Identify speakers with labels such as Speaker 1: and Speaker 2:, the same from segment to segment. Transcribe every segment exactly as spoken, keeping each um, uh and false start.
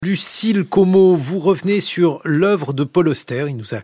Speaker 1: Lucille Como, vous revenez sur l'œuvre de Paul Auster. Il nous a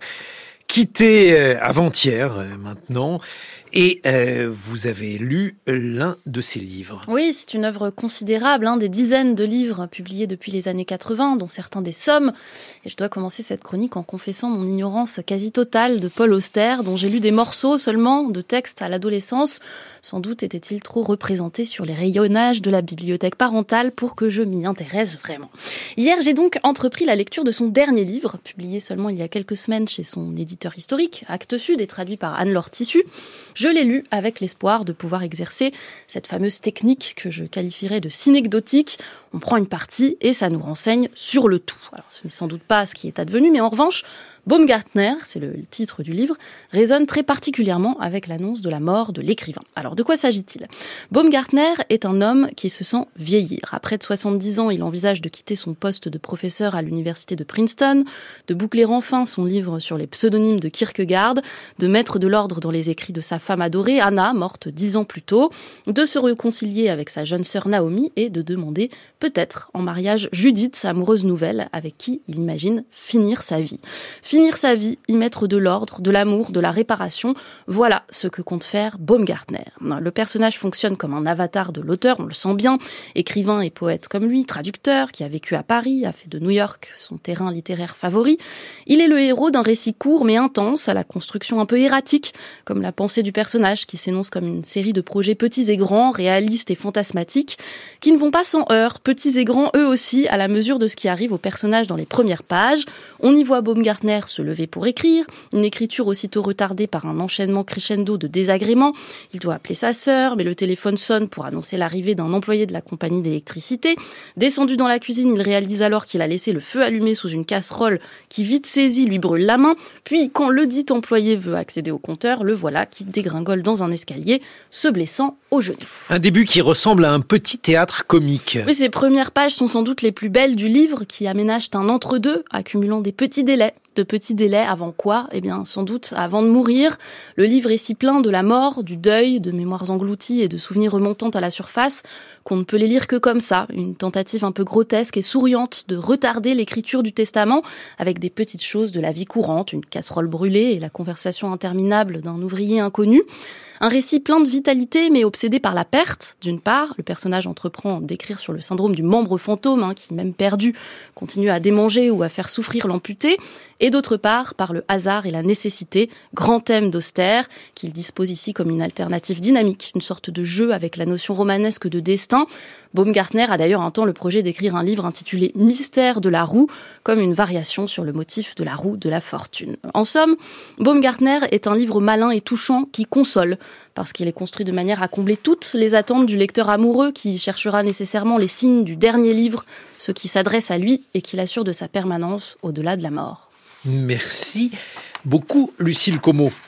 Speaker 1: quittés euh, avant-hier euh, maintenant. Et euh, vous avez lu l'un de ses livres.
Speaker 2: Oui, c'est une œuvre considérable, hein, des dizaines de livres publiés depuis les années quatre-vingts, dont certains des sommes. Et je dois commencer cette chronique en confessant mon ignorance quasi totale de Paul Auster, dont j'ai lu des morceaux seulement de textes à l'adolescence. Sans doute était-il trop représenté sur les rayonnages de la bibliothèque parentale pour que je m'y intéresse vraiment. Hier, j'ai donc entrepris la lecture de son dernier livre, publié seulement il y a quelques semaines chez son éditeur historique, Actes Sud, et traduit par Anne-Laure Tissu. Je l'ai lu avec l'espoir de pouvoir exercer cette fameuse technique que je qualifierais de synecdotique. On prend une partie et ça nous renseigne sur le tout. Alors, ce n'est sans doute pas ce qui est advenu, mais en revanche, Baumgartner, c'est le titre du livre, résonne très particulièrement avec l'annonce de la mort de l'écrivain. Alors, de quoi s'agit-il ? Baumgartner est un homme qui se sent vieillir. À près de soixante-dix ans, il envisage de quitter son poste de professeur à l'université de Princeton, de boucler enfin son livre sur les pseudonymes de Kierkegaard, de mettre de l'ordre dans les écrits de sa femme adorée, Anna, morte dix ans plus tôt, de se réconcilier avec sa jeune sœur Naomi et de demander peut-être en mariage Judith, sa amoureuse nouvelle, avec qui il imagine finir sa vie. Finir sa vie, y mettre de l'ordre, de l'amour, de la réparation, voilà ce que compte faire Baumgartner. Le personnage fonctionne comme un avatar de l'auteur, on le sent bien, écrivain et poète comme lui, traducteur, qui a vécu à Paris, a fait de New York son terrain littéraire favori. Il est le héros d'un récit court mais intense, à la construction un peu erratique, comme la pensée du personnage qui s'énonce comme une série de projets petits et grands, réalistes et fantasmatiques, qui ne vont pas sans heurts, petits et grands eux aussi, à la mesure de ce qui arrive aux personnages dans les premières pages. On y voit Baumgartner se lever pour écrire, une écriture aussitôt retardée par un enchaînement crescendo de désagréments. Il doit appeler sa sœur, mais le téléphone sonne pour annoncer l'arrivée d'un employé de la compagnie d'électricité. Descendu dans la cuisine, il réalise alors qu'il a laissé le feu allumé sous une casserole qui, vite saisie, lui brûle la main. Puis, quand le dit employé veut accéder au compteur, le voilà qui dégringole dans un escalier, se blessant au genou.
Speaker 1: Un début qui ressemble à un petit théâtre comique.
Speaker 2: Oui, ces premières pages sont sans doute les plus belles du livre, qui aménagent un entre-deux, accumulant des petits délais. De petits délais avant quoi ? Eh bien, sans doute avant de mourir. Le livre est si plein de la mort, du deuil, de mémoires englouties et de souvenirs remontant à la surface qu'on ne peut les lire que comme ça. Une tentative un peu grotesque et souriante de retarder l'écriture du testament avec des petites choses de la vie courante, une casserole brûlée et la conversation interminable d'un ouvrier inconnu. Un récit plein de vitalité, mais obsédé par la perte. D'une part, le personnage entreprend d'écrire sur le syndrome du membre fantôme, hein, qui, même perdu, continue à démanger ou à faire souffrir l'amputé. Et d'autre part, par le hasard et la nécessité, grand thème d'Auster, qu'il dispose ici comme une alternative dynamique, une sorte de jeu avec la notion romanesque de destin. Baumgartner a d'ailleurs un temps le projet d'écrire un livre intitulé « Mystère de la roue », comme une variation sur le motif de la roue de la fortune. En somme, Baumgartner est un livre malin et touchant qui console, parce qu'il est construit de manière à combler toutes les attentes du lecteur amoureux qui cherchera nécessairement les signes du dernier livre, ceux qui s'adressent à lui et qui l'assurent de sa permanence au-delà de la mort.
Speaker 1: Merci beaucoup, Lucille Como.